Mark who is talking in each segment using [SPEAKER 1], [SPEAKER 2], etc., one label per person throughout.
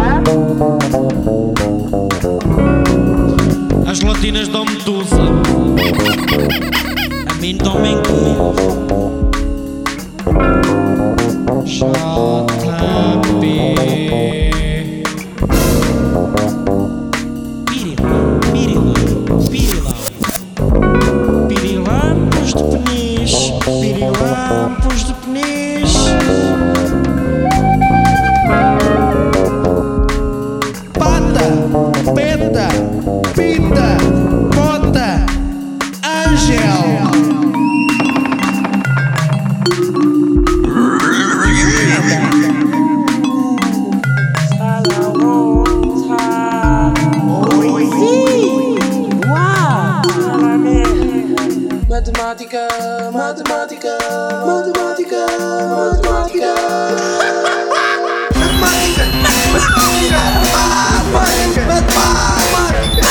[SPEAKER 1] As latinas dão-me tusa, a mim dão-me cu. JP Pirilampos de Peniche, Pirilampos de Peniche. Pata, peta, pita, bota, Angel. Matemática, matemática, matemática, matemática. Matemática, matemática, matemática, matemática,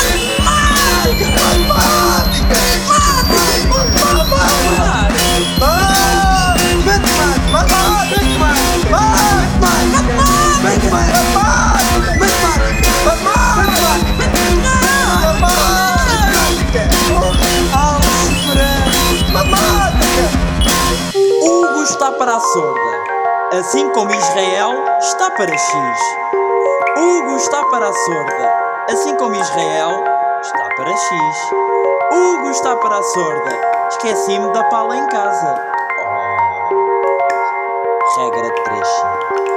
[SPEAKER 2] Hugo está para a sorda, assim como Israel está para X. Hugo está para a sorda, assim como Israel está para X. Hugo está para a sorda, esqueci-me da pala em casa. Oh. Regra 3.